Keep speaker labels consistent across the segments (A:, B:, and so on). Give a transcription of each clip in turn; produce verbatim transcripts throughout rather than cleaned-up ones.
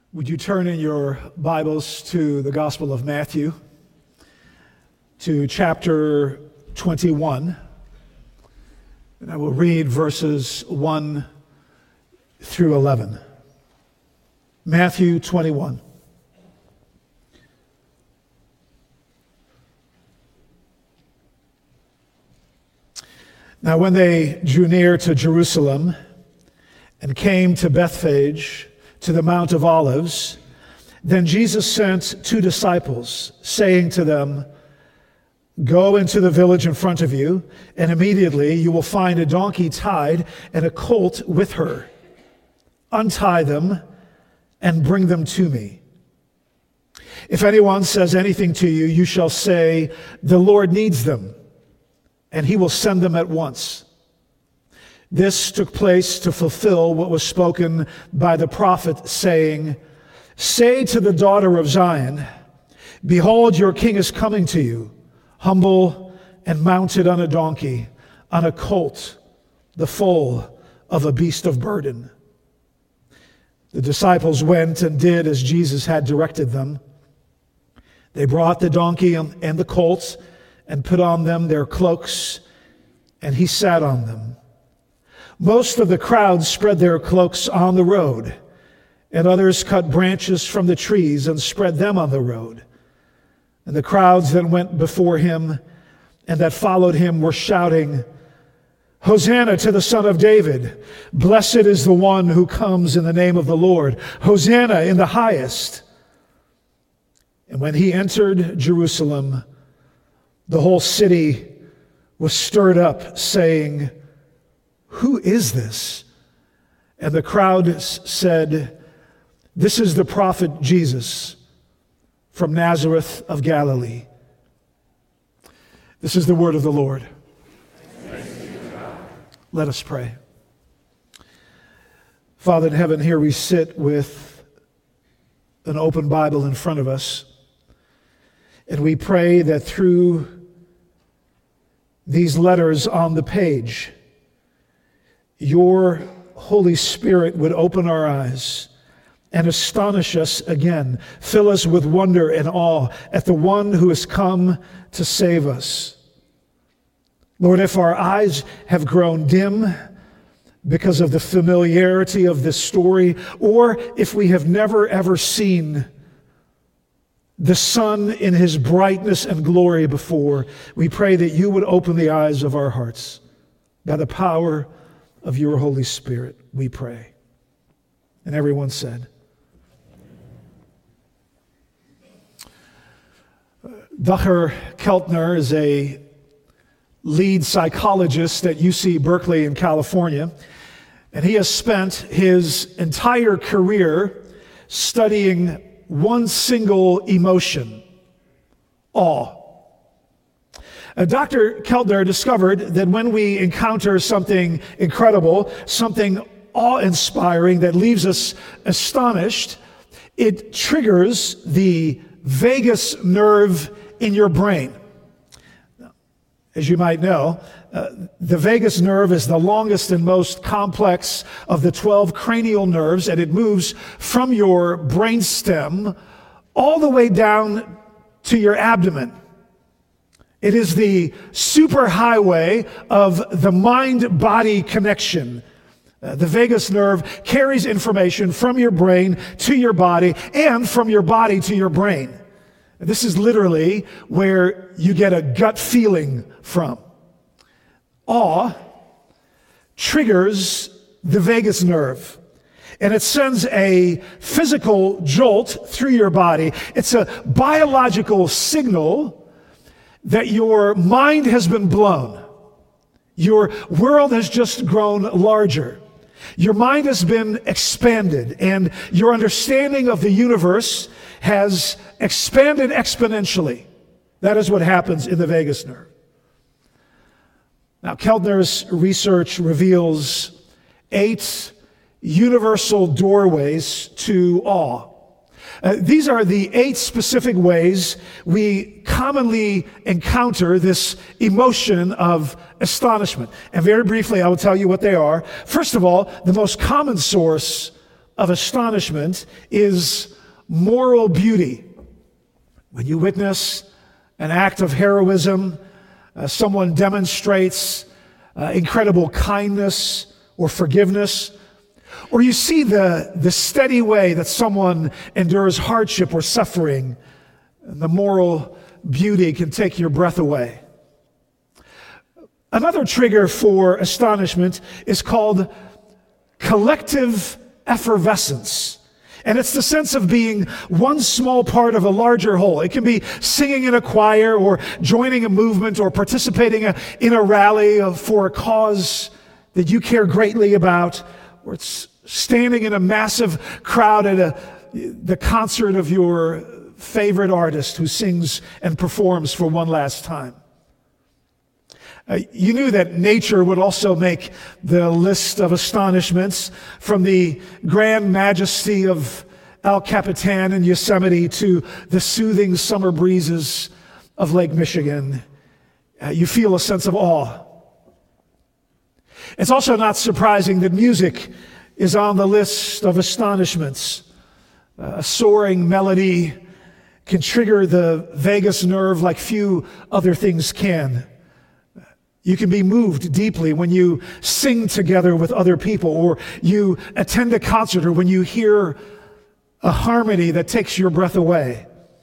A: Would you turn in your Bibles to the Gospel of Matthew, to chapter twenty-one, and I will read verses one through eleven. Matthew twenty-one. Now when they drew near to Jerusalem and came to Bethphage, to the Mount of Olives, then Jesus sent two disciples, saying to them, "Go into the village in front of you, and immediately you will find a donkey tied and a colt with her. Untie them and bring them to me. If anyone says anything to you, you shall say, 'The Lord needs them,' and he will send them at once." This took place to fulfill what was spoken by the prophet, saying, "Say to the daughter of Zion, behold, your king is coming to you, humble and mounted on a donkey, on a colt, the foal of a beast of burden." The disciples went and did as Jesus had directed them. They brought the donkey and the colt and put on them their cloaks, and he sat on them. Most of the crowd spread their cloaks on the road, and others cut branches from the trees and spread them on the road. And the crowds that went before him and that followed him were shouting, "Hosanna to the Son of David! Blessed is the one who comes in the name of the Lord! Hosanna in the highest!" And when he entered Jerusalem, the whole city was stirred up, saying, "Who is this?" And the crowd said, "This is the prophet Jesus from Nazareth of Galilee." This is the word of the Lord. Let us pray. Father in heaven, here we sit with an open Bible in front of us, and we pray that through these letters on the page, your Holy Spirit would open our eyes and astonish us again. Fill us with wonder and awe at the one who has come to save us. Lord, if our eyes have grown dim because of the familiarity of this story, or if we have never ever seen the sun in his brightness and glory before, we pray that you would open the eyes of our hearts by the power of your Holy Spirit, we pray. And everyone said, Dacher Keltner is a lead psychologist at U C Berkeley in California, and he has spent his entire career studying one single emotion: awe. Uh, Doctor Keltner discovered that when we encounter something incredible, something awe-inspiring that leaves us astonished, it triggers the vagus nerve in your brain. As you might know, uh, the vagus nerve is the longest and most complex of the twelve cranial nerves, and it moves from your brainstem all the way down to your abdomen. It is the superhighway of the mind-body connection. Uh, the vagus nerve carries information from your brain to your body and from your body to your brain. This is literally where you get a gut feeling from. Awe triggers the vagus nerve, and it sends a physical jolt through your body. It's a biological signal that your mind has been blown. Your world has just grown larger. Your mind has been expanded, and your understanding of the universe has expanded exponentially. That is what happens in the vagus nerve. Now, Keltner's research reveals eight universal doorways to awe. Uh, these are the eight specific ways we commonly encounter this emotion of astonishment. And very briefly, I will tell you what they are. First of all, the most common source of astonishment is moral beauty. When you witness an act of heroism, uh, someone demonstrates uh, incredible kindness or forgiveness, or you see the, the steady way that someone endures hardship or suffering, the moral beauty can take your breath away. Another trigger for astonishment is called collective effervescence. And it's the sense of being one small part of a larger whole. It can be singing in a choir or joining a movement or participating in a rally for a cause that you care greatly about, or it's standing in a massive crowd at a, the concert of your favorite artist who sings and performs for one last time. Uh, you knew that nature would also make the list of astonishments, from the grand majesty of El Capitan in Yosemite to the soothing summer breezes of Lake Michigan. Uh, you feel a sense of awe. It's also not surprising that music is on the list of astonishments. Uh, a soaring melody can trigger the vagus nerve like few other things can. You can be moved deeply when you sing together with other people, or you attend a concert, or when you hear a harmony that takes your breath away.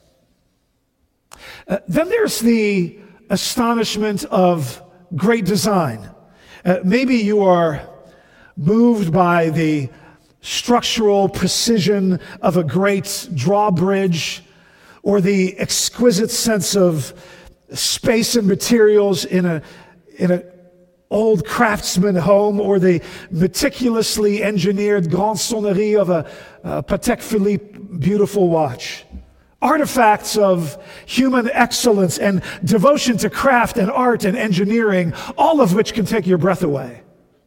A: Uh, then there's the astonishment of great design. Uh, maybe you are moved by the structural precision of a great drawbridge, or the exquisite sense of space and materials in a in an old craftsman home, or the meticulously engineered grande sonnerie of a, a Patek Philippe beautiful watch. Artifacts of human excellence and devotion to craft and art and engineering, all of which can take your breath away.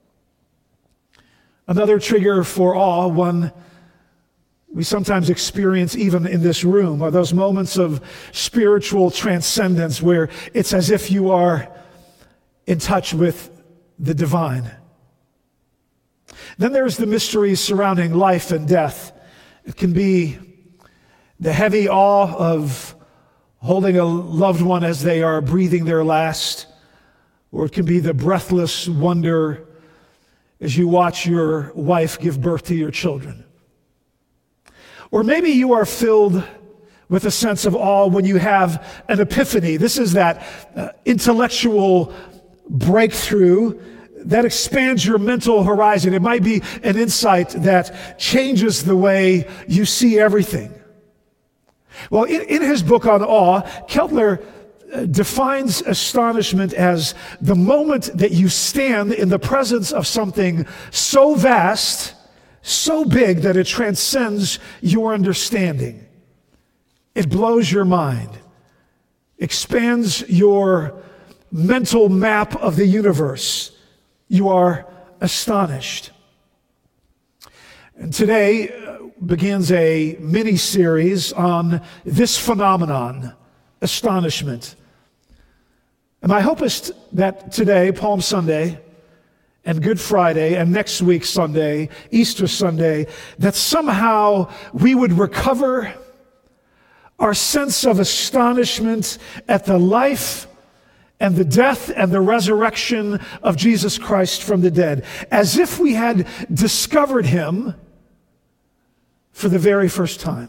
A: Another trigger for awe, one we sometimes experience even in this room, are those moments of spiritual transcendence where it's as if you are in touch with the divine. Then there's the mysteries surrounding life and death. It can be the heavy awe of holding a loved one as they are breathing their last, or it can be the breathless wonder as you watch your wife give birth to your children. Or maybe you are filled with a sense of awe when you have an epiphany. This is that uh, intellectual breakthrough that expands your mental horizon. It might be an insight that changes the way you see everything. Well, in, in his book on awe, Keltner uh, defines astonishment as the moment that you stand in the presence of something so vast, so big that it transcends your understanding. It blows your mind, expands your mental map of the universe. You are astonished. And today uh, begins a mini-series on this phenomenon, astonishment. And my hope is that today, Palm Sunday, and Good Friday, and next week Sunday, Easter Sunday, that somehow we would recover our sense of astonishment at the life and the death and the resurrection of Jesus Christ from the dead, as if we had discovered him for the very first time.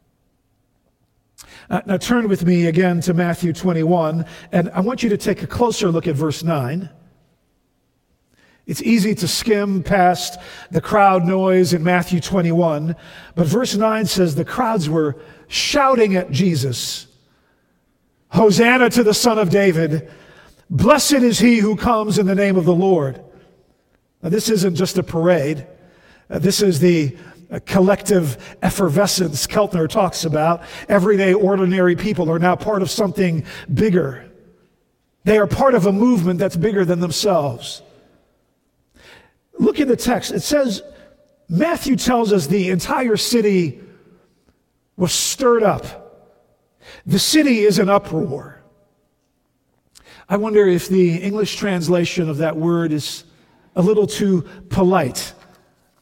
A: Uh, now turn with me again to Matthew twenty-one, and I want you to take a closer look at verse nine. It's easy to skim past the crowd noise in Matthew twenty-one, but verse nine says the crowds were shouting at Jesus, "Hosanna to the Son of David. Blessed is he who comes in the name of the Lord." Now, this isn't just a parade. Uh, this is the uh, collective effervescence Keltner talks about. Everyday, ordinary people are now part of something bigger. They are part of a movement that's bigger than themselves. Look at the text. It says, Matthew tells us the entire city was stirred up. The city is in uproar. I wonder if the English translation of that word is a little too polite.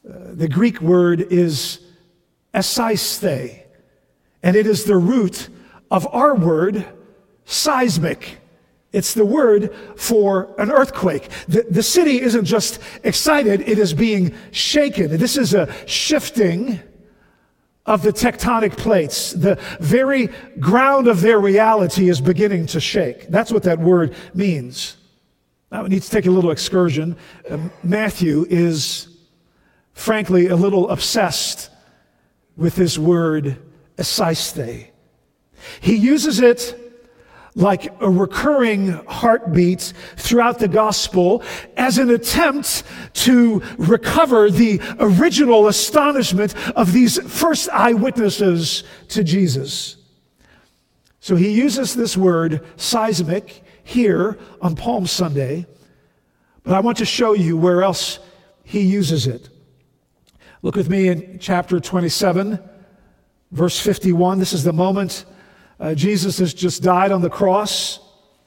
A: Uh, the Greek word is esaisthe, and it is the root of our word seismic. It's the word for an earthquake. The, the city isn't just excited, it is being shaken. This is a shifting of the tectonic plates. The very ground of their reality is beginning to shake. That's what that word means. Now we need to take a little excursion. Uh, Matthew is, frankly, a little obsessed with this word, esaisthe. He uses it like a recurring heartbeat throughout the gospel as an attempt to recover the original astonishment of these first eyewitnesses to Jesus. So he uses this word, seismic, here on Palm Sunday, but I want to show you where else he uses it. Look with me in chapter twenty-seven, verse fifty-one. This is the moment Uh, Jesus has just died on the cross.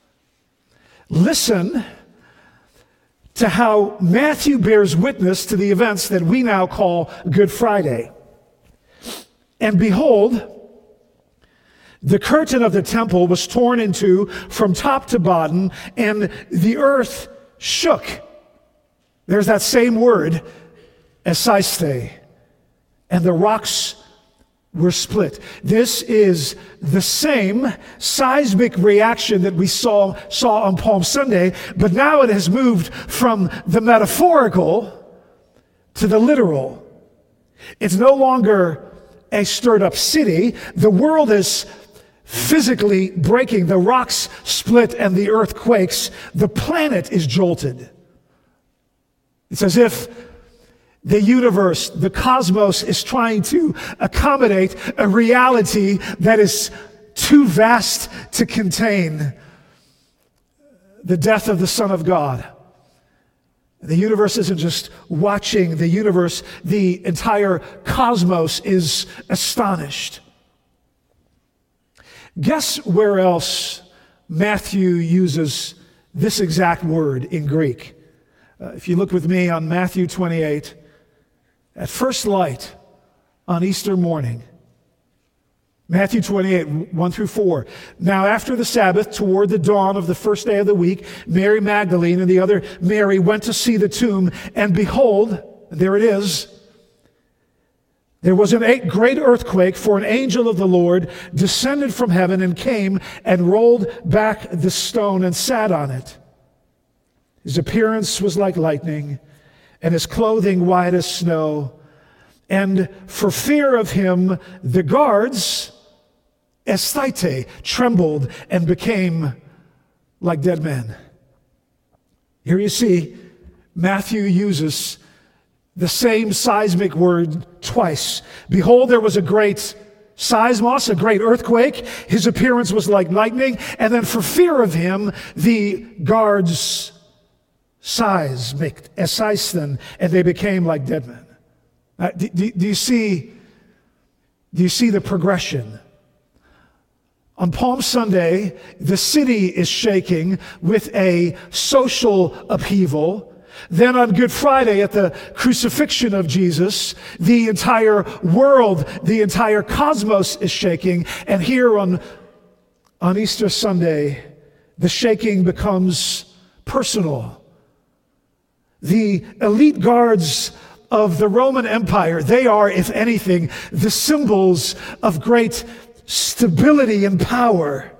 A: Listen to how Matthew bears witness to the events that we now call Good Friday. And behold, the curtain of the temple was torn in two from top to bottom, and the earth shook. There's that same word, esaisthe, and the rocks were split. This is the same seismic reaction that we saw, saw on Palm Sunday, but now it has moved from the metaphorical to the literal. It's no longer a stirred up city. The world is physically breaking. The rocks split and the earth quakes. The planet is jolted. It's as if the universe, the cosmos, is trying to accommodate a reality that is too vast to contain the death of the Son of God. The universe isn't just watching. The universe, the entire cosmos is astonished. Guess where else Matthew uses this exact word in Greek? Uh, if you look with me on Matthew twenty-eight, at first light on Easter morning, Matthew twenty-eight, one through four. Now after the Sabbath, toward the dawn of the first day of the week, Mary Magdalene and the other Mary went to see the tomb, and behold, there it is, there was a great earthquake, for an angel of the Lord descended from heaven and came and rolled back the stone and sat on it. His appearance was like lightning, and his clothing white as snow. And for fear of him, the guards, esthite, trembled and became like dead men. Here you see, Matthew uses the same seismic word twice. Behold, there was a great seismos, a great earthquake. His appearance was like lightning. And then for fear of him, the guards seismic, esaisthen, and they became like dead men. Uh, do, do, do you see, do you see the progression? On Palm Sunday, the city is shaking with a social upheaval. Then on Good Friday, at the crucifixion of Jesus, the entire world, the entire cosmos is shaking. And here on, on Easter Sunday, the shaking becomes personal. The elite guards of the Roman Empire, they are, if anything, the symbols of great stability and power.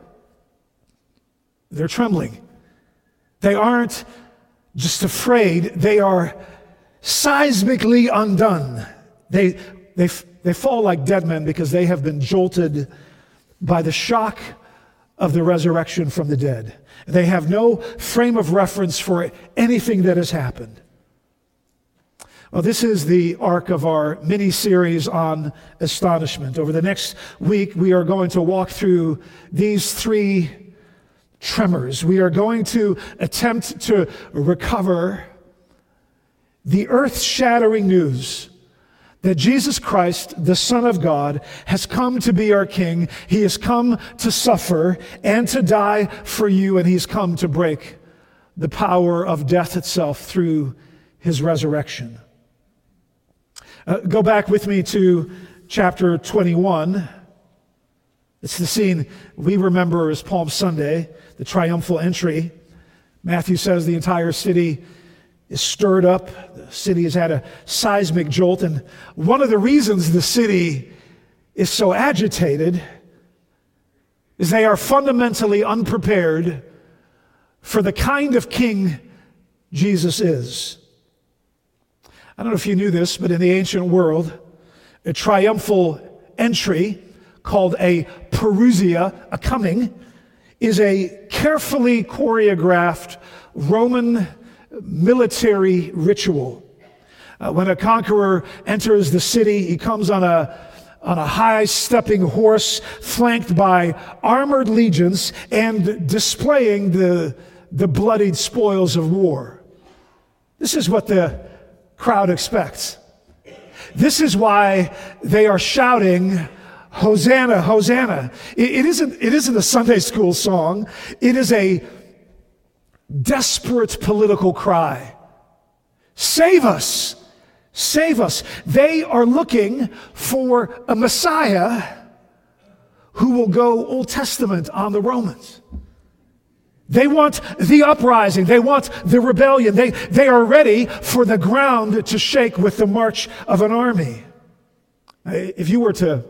A: They're trembling. They aren't just afraid, they are seismically undone. They, they, they fall like dead men because they have been jolted by the shock of the resurrection from the dead. They have no frame of reference for anything that has happened. Well, this is the arc of our mini-series on astonishment. Over the next week, we are going to walk through these three tremors. We are going to attempt to recover the earth-shattering news that Jesus Christ, the Son of God, has come to be our King. He has come to suffer and to die for you, and he's come to break the power of death itself through his resurrection. Uh, go back with me to chapter twenty-one. It's the scene we remember as Palm Sunday, the triumphal entry. Matthew says the entire city is stirred up. The city has had a seismic jolt, and one of the reasons the city is so agitated is they are fundamentally unprepared for the kind of king Jesus is. I don't know if you knew this, but in the ancient world, a triumphal entry called a parousia, a coming, is a carefully choreographed Roman military ritual. Uh, when a conqueror enters the city, he comes on a on a high-stepping horse flanked by armored legions and displaying the, the bloodied spoils of war. This is what the crowd expects. This is why they are shouting, Hosanna, Hosanna. It, it isn't, it isn't a Sunday school song. It is a desperate political cry. Save us! Save us. They are looking for a Messiah who will go Old Testament on the Romans. They want the uprising. They want the rebellion. They, they are ready for the ground to shake with the march of an army. If you were to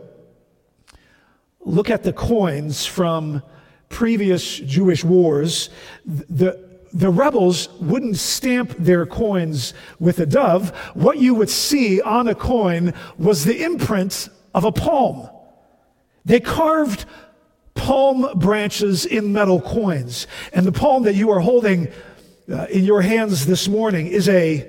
A: look at the coins from previous Jewish wars, the The rebels wouldn't stamp their coins with a dove. What you would see on a coin was the imprint of a palm. They carved palm branches in metal coins. And the palm that you are holding uh, in your hands this morning is a,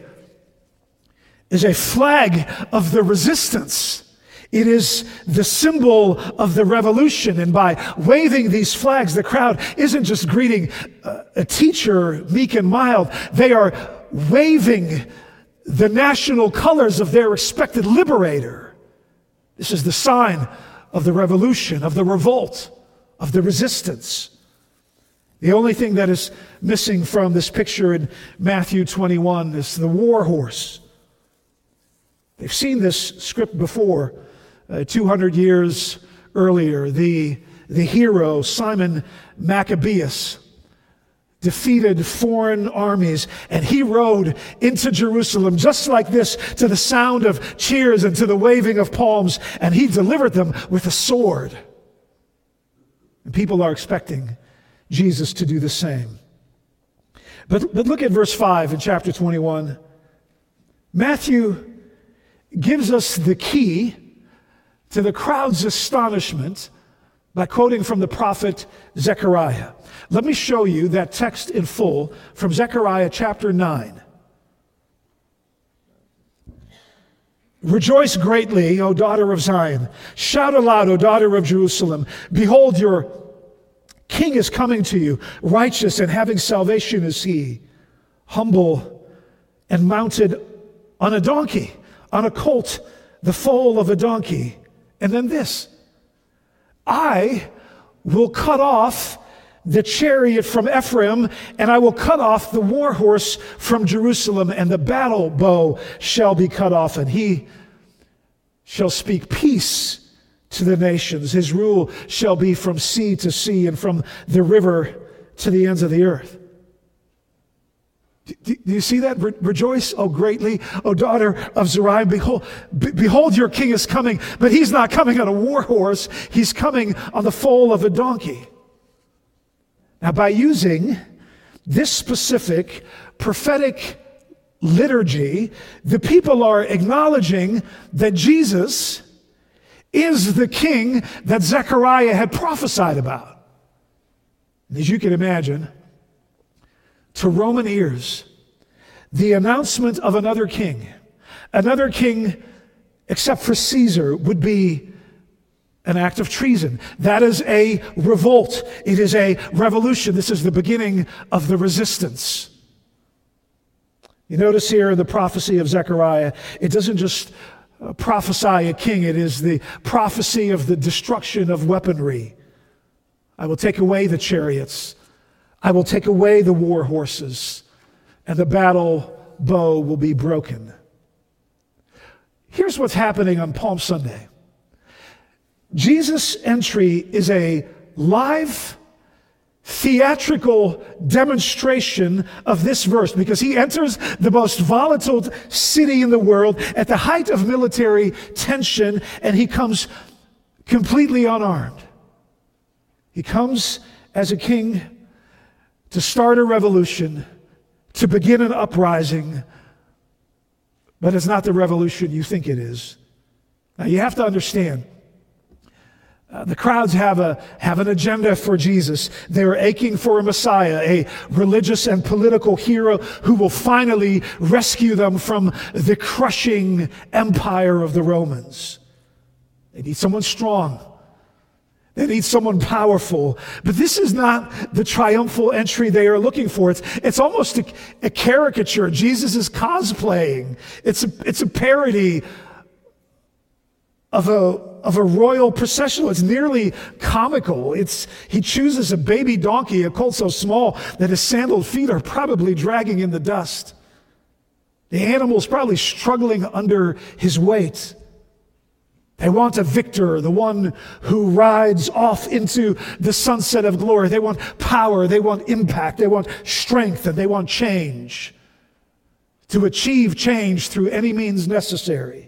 A: is a flag of the resistance. It is the symbol of the revolution, and by waving these flags, the crowd isn't just greeting a teacher, meek and mild. They are waving the national colors of their expected liberator. This is the sign of the revolution, of the revolt, of the resistance. The only thing that is missing from this picture in Matthew twenty-one is the war horse. They've seen this script before. Uh, two hundred years earlier, the, the hero Simon Maccabeus defeated foreign armies, and he rode into Jerusalem just like this, to the sound of cheers and to the waving of palms, and he delivered them with a sword. And people are expecting Jesus to do the same. But, but look at verse five in chapter twenty-one. Matthew gives us the key to the crowd's astonishment by quoting from the prophet Zechariah. Let me show you that text in full from Zechariah chapter nine. Rejoice greatly, O daughter of Zion. Shout aloud, O daughter of Jerusalem. Behold, your king is coming to you. Righteous and having salvation is he. Humble and mounted on a donkey, on a colt, the foal of a donkey. And then this, I will cut off the chariot from Ephraim, and I will cut off the war horse from Jerusalem, and the battle bow shall be cut off, and he shall speak peace to the nations. His rule shall be from sea to sea and from the river to the ends of the earth. Do you see that? Re- rejoice, O greatly, O daughter of Zion. Behold, be- behold, your king is coming, but he's not coming on a war horse. He's coming on the foal of a donkey. Now, by using this specific prophetic liturgy, the people are acknowledging that Jesus is the king that Zechariah had prophesied about. And as you can imagine, to Roman ears, the announcement of another king, another king except for Caesar, would be an act of treason. That is a revolt. It is a revolution. This is the beginning of the resistance. You notice here in the prophecy of Zechariah, it doesn't just prophesy a king, it is the prophecy of the destruction of weaponry. I will take away the chariots. I will take away the war horses, and the battle bow will be broken. Here's what's happening on Palm Sunday. Jesus' entry is a live, theatrical demonstration of this verse, because he enters the most volatile city in the world at the height of military tension, and he comes completely unarmed. He comes as a king to start a revolution, to begin an uprising, but it's not the revolution you think it is. Now you have to understand, Uh, the crowds have a have an agenda for Jesus. They're aching for a Messiah, a religious and political hero who will finally rescue them from the crushing empire of the Romans. They need someone strong. They need someone powerful. But this is not the triumphal entry they are looking for. It's, it's almost a, a caricature. Jesus is cosplaying. It's a, it's a parody of a of a royal processional. It's nearly comical. It's he chooses a baby donkey, a colt so small that his sandaled feet are probably dragging in the dust. The animal's probably struggling under his weight. They want a victor, the one who rides off into the sunset of glory. They want power, they want impact, they want strength, and they want change. To achieve change through any means necessary.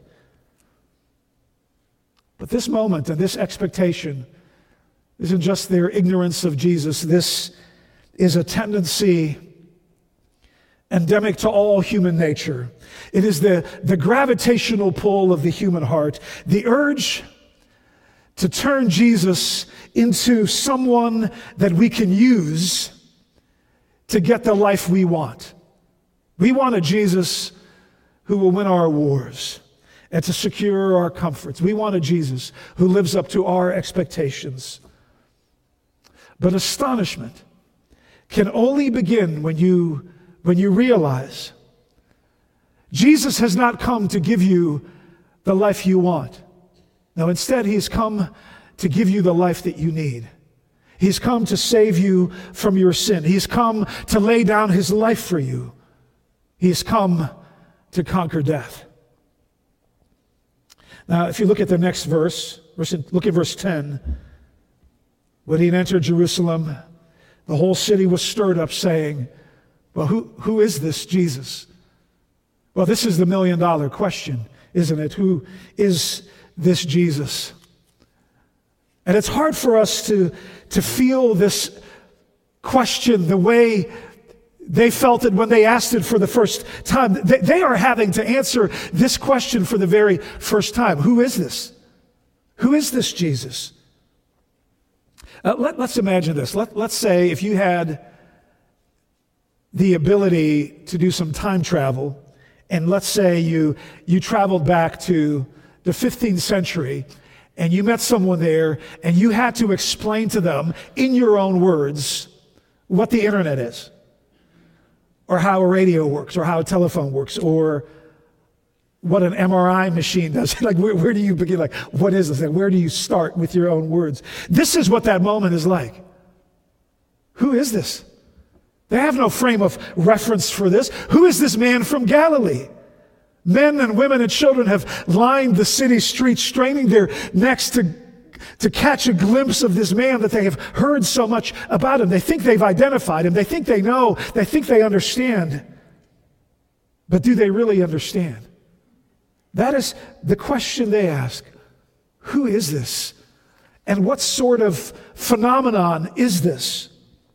A: But this moment and this expectation isn't just their ignorance of Jesus. This is a tendency endemic to all human nature. It is the, the gravitational pull of the human heart, the urge to turn Jesus into someone that we can use to get the life we want. We want a Jesus who will win our wars and to secure our comforts. We want a Jesus who lives up to our expectations. But astonishment can only begin when you, when you realize Jesus has not come to give you the life you want. No, instead, he's come to give you the life that you need. He's come to save you from your sin. He's come to lay down his life for you. He's come to conquer death. Now, if you look at the next verse, look at verse ten. When he entered Jerusalem, the whole city was stirred up, saying, well, who, who is this Jesus? Well, this is the million dollar question, isn't it? Who is this Jesus? And it's hard for us to, to feel this question the way they felt it when they asked it for the first time. They, they are having to answer this question for the very first time. Who is this? Who is this Jesus? Uh, let, let's imagine this. Let, let's say if you had the ability to do some time travel, and let's say you, you traveled back to the fifteenth century, and you met someone there, and you had to explain to them in your own words what the internet is, or how a radio works, or how a telephone works, or what an M R I machine does. Like, where, where do you begin? Like, what is this? And where do you start with your own words? This is what that moment is like. Who is this? They have no frame of reference for this. Who is this man from Galilee? Men and women and children have lined the city streets, straining their necks to, to catch a glimpse of this man that they have heard so much about him. They think they've identified him. They think they know. They think they understand. But do they really understand? That is the question they ask. Who is this? And what sort of phenomenon is this?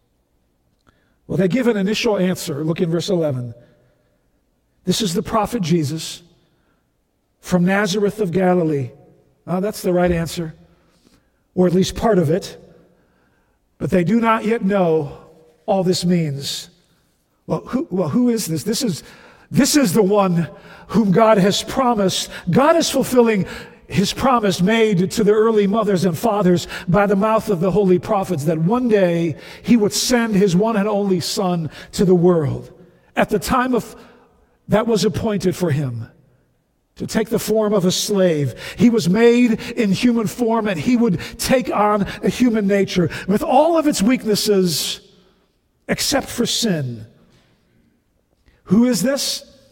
A: Well, they give an initial answer. Look in verse eleven. This is the prophet Jesus from Nazareth of Galilee. Oh, that's the right answer, or at least part of it. But they do not yet know all this means. Well, who, well, who is this? This is, this is the one whom God has promised. God is fulfilling his promise made to the early mothers and fathers by the mouth of the holy prophets, that one day he would send his one and only Son to the world at the time of that was appointed for him, to take the form of a slave. He was made in human form, and he would take on a human nature with all of its weaknesses except for sin. Who is this?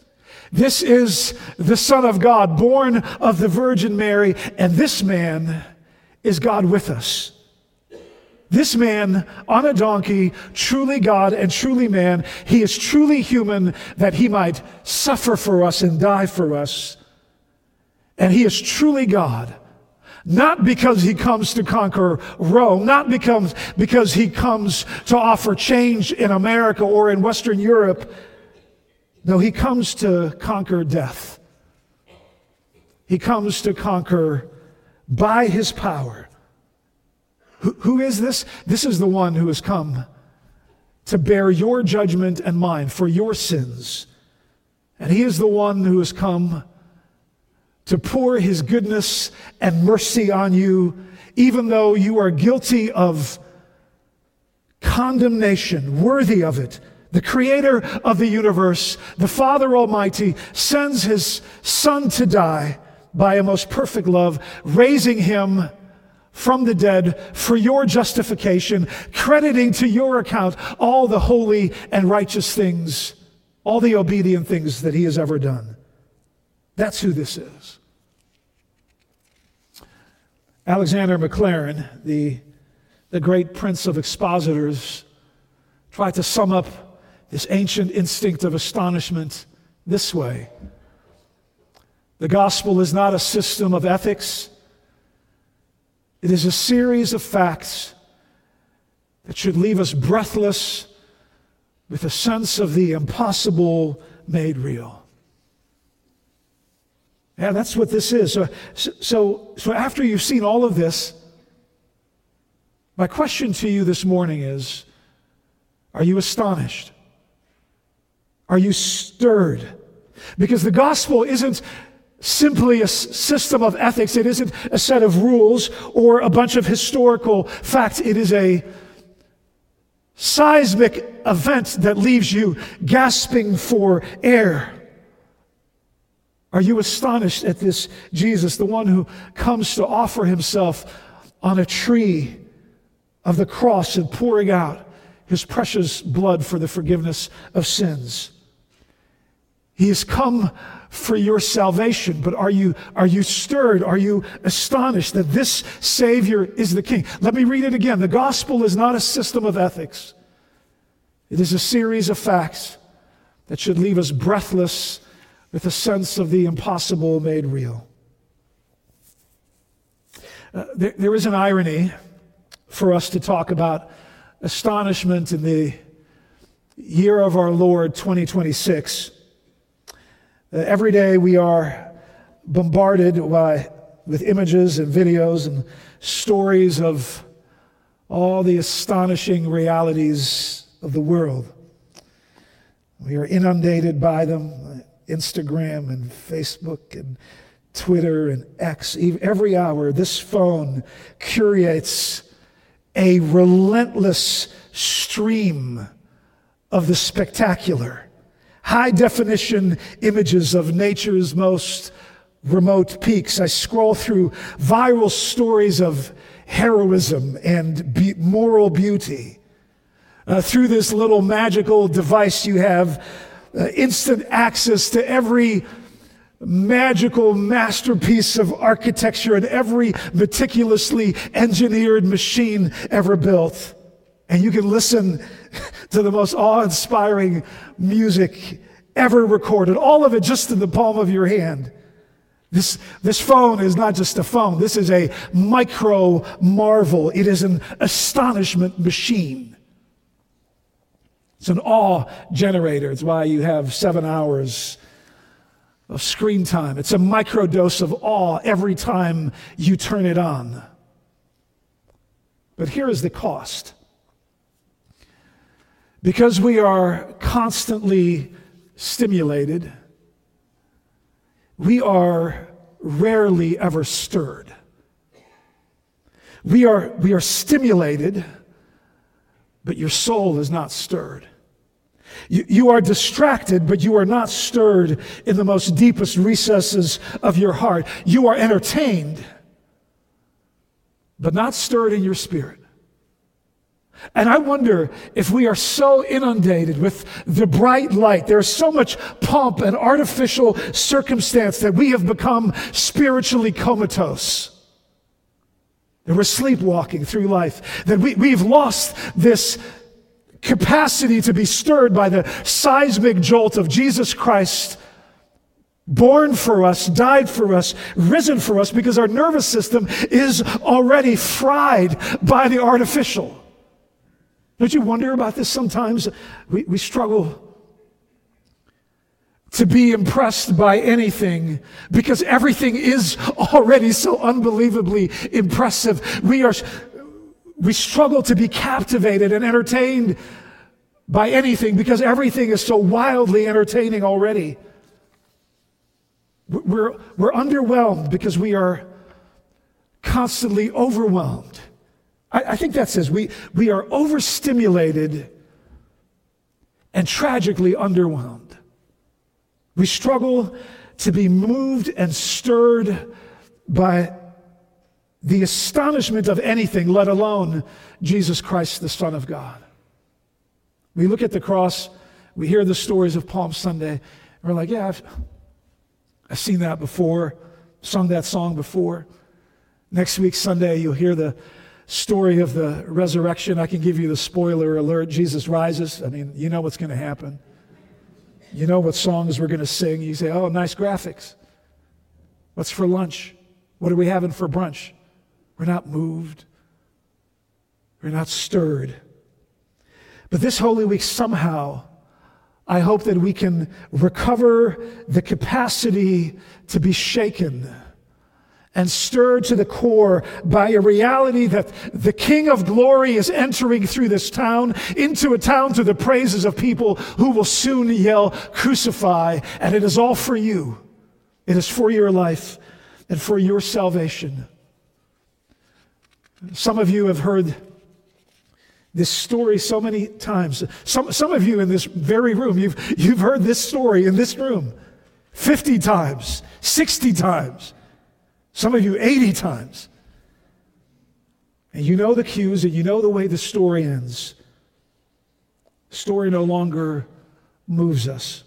A: This is the Son of God, born of the Virgin Mary, and this man is God with us. This man on a donkey, truly God and truly man, he is truly human that he might suffer for us and die for us. And he is truly God, not because he comes to conquer Rome, not because, because he comes to offer change in America or in Western Europe. No, he comes to conquer death. He comes to conquer by his power. Who, who is this? This is the one who has come to bear your judgment and mine for your sins. And he is the one who has come to pour his goodness and mercy on you, even though you are guilty of condemnation, worthy of it. The creator of the universe, the Father Almighty, sends his Son to die by a most perfect love, raising him from the dead for your justification, crediting to your account all the holy and righteous things, all the obedient things that he has ever done. That's who this is. Alexander Maclaren, the, the great prince of expositors, tried to sum up this ancient instinct of astonishment this way. The gospel is not a system of ethics. It is a series of facts that should leave us breathless with a sense of the impossible made real. Yeah, that's what this is. So, so, so after you've seen all of this, my question to you this morning is, are you astonished? Are you stirred? Because the gospel isn't simply a s- system of ethics. It isn't a set of rules or a bunch of historical facts. It is a seismic event that leaves you gasping for air. Are you astonished at this Jesus, the one who comes to offer himself on a tree of the cross and pouring out his precious blood for the forgiveness of sins? He has come for your salvation, but are you, are you stirred? Are you astonished that this Savior is the King? Let me read it again. The gospel is not a system of ethics. It is a series of facts that should leave us breathless with a sense of the impossible made real. Uh, there, there is an irony for us to talk about astonishment in the year of our Lord, twenty twenty-six. Uh, every day we are bombarded by, with images and videos and stories of all the astonishing realities of the world. We are inundated by them. Instagram and Facebook and Twitter and X. Every hour, this phone curates a relentless stream of the spectacular, high-definition images of nature's most remote peaks. I scroll through viral stories of heroism and be- moral beauty. Uh, through this little magical device you have, Uh, instant access to every magical masterpiece of architecture and every meticulously engineered machine ever built. And you can listen to the most awe-inspiring music ever recorded, all of it just in the palm of your hand. This, this phone is not just a phone. This is a micro marvel. It is an astonishment machine. It's an awe generator. It's why you have seven hours of screen time. It's a microdose of awe every time you turn it on. But here is the cost. Because we are constantly stimulated, we are rarely ever stirred. We are, we are stimulated, but your soul is not stirred. You, you are distracted, but you are not stirred in the most deepest recesses of your heart. You are entertained, but not stirred in your spirit. And I wonder if we are so inundated with the bright light, there's so much pomp and artificial circumstance that we have become spiritually comatose. That we're sleepwalking through life, that we, we've lost this capacity to be stirred by the seismic jolt of Jesus Christ, born for us, died for us, risen for us, because our nervous system is already fried by the artificial. Don't you wonder about this sometimes? We, we struggle to be impressed by anything because everything is already so unbelievably impressive. We are, we struggle to be captivated and entertained by anything because everything is so wildly entertaining already. We're, we're underwhelmed because we are constantly overwhelmed. I, I think that says we, we are overstimulated and tragically underwhelmed. We struggle to be moved and stirred by the astonishment of anything, let alone Jesus Christ, the Son of God. We look at the cross, we hear the stories of Palm Sunday, and we're like, yeah, I've, I've seen that before, sung that song before. Next week, Sunday, you'll hear the story of the resurrection. I can give you the spoiler alert. Jesus rises. I mean, you know what's going to happen. You know what songs we're going to sing. You say, oh, nice graphics. What's for lunch? What are we having for brunch? We're not moved. We're not stirred. But this Holy Week, somehow, I hope that we can recover the capacity to be shaken and stirred to the core by a reality that the King of Glory is entering through this town, into a town to the praises of people who will soon yell, crucify, and it is all for you. It is for your life and for your salvation. Some of you have heard this story so many times. Some, some of you in this very room, you've, you've heard this story in this room fifty times, sixty times. Some of you eighty times. And you know the cues and you know the way the story ends. The story no longer moves us.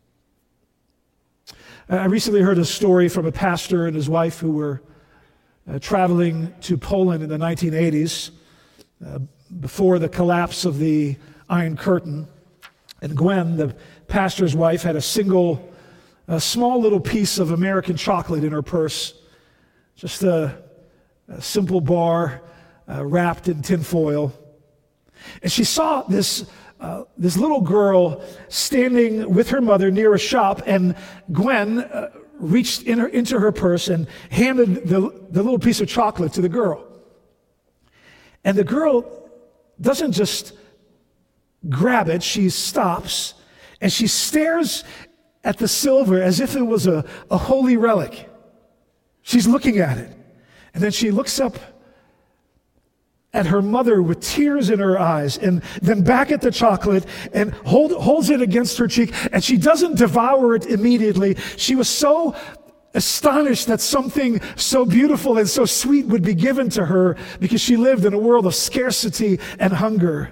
A: I recently heard a story from a pastor and his wife who were uh, traveling to Poland in the nineteen eighties uh, before the collapse of the Iron Curtain. And Gwen, the pastor's wife, had a single, a small little piece of American chocolate in her purse. Just a, a simple bar uh, wrapped in tinfoil. And she saw this, uh, this little girl standing with her mother near a shop, and Gwen uh, reached in her, into her purse and handed the, the little piece of chocolate to the girl. And the girl doesn't just grab it, she stops and she stares at the silver as if it was a, a holy relic. She's looking at it. And then she looks up at her mother with tears in her eyes, and then back at the chocolate and hold, holds it against her cheek. And she doesn't devour it immediately. She was so astonished that something so beautiful and so sweet would be given to her because she lived in a world of scarcity and hunger.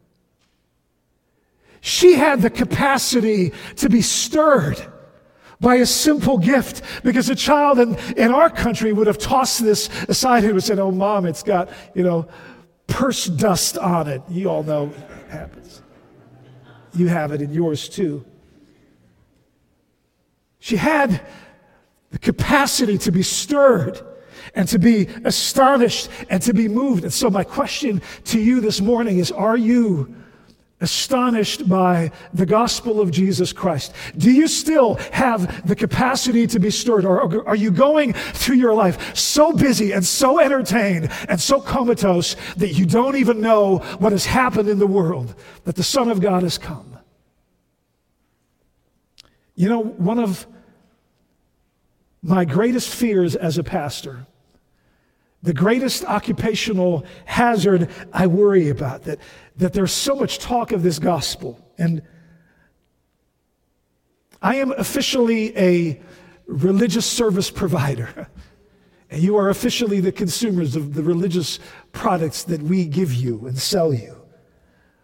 A: She had the capacity to be stirred by a simple gift, because a child in, in our country would have tossed this aside and would have said, oh, Mom, it's got, you know, purse dust on it. You all know what happens. You have it in yours too. She had the capacity to be stirred and to be astonished and to be moved. And so my question to you this morning is, are you astonished by the gospel of Jesus Christ? Do you still have the capacity to be stirred? Or are you going through your life so busy and so entertained and so comatose that you don't even know what has happened in the world, that the Son of God has come? You know, one of my greatest fears as a pastor, the greatest occupational hazard I worry about, that, that there's so much talk of this gospel. And I am officially a religious service provider. And you are officially the consumers of the religious products that we give you and sell you.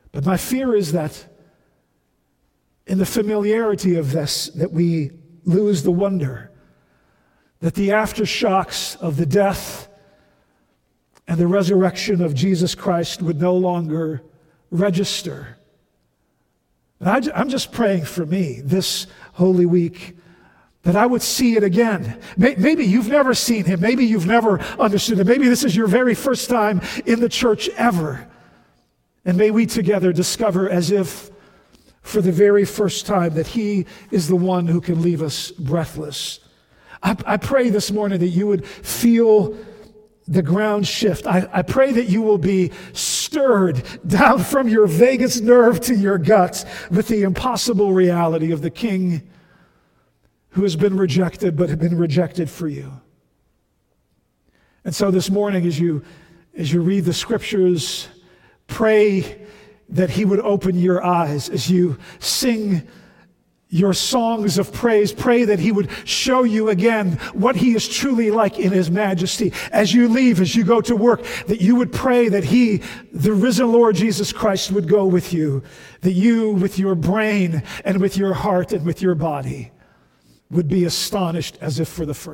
A: But my fear is that in the familiarity of this, that we lose the wonder, that the aftershocks of the death and the resurrection of Jesus Christ would no longer register. And I, I'm just praying for me this Holy Week that I would see it again. Maybe you've never seen him. Maybe you've never understood him. Maybe this is your very first time in the church ever. And may we together discover as if for the very first time that he is the one who can leave us breathless. I, I pray this morning that you would feel the ground shift. I, I pray that you will be stirred down from your vagus nerve to your guts with the impossible reality of the King who has been rejected but have been rejected for you. And so this morning as you as you read the scriptures, pray that he would open your eyes as you sing your songs of praise. Pray that he would show you again what he is truly like in his majesty. As you leave, as you go to work, that you would pray that he, the risen Lord Jesus Christ, would go with you. That you, with your brain and with your heart and with your body, would be astonished as if for the first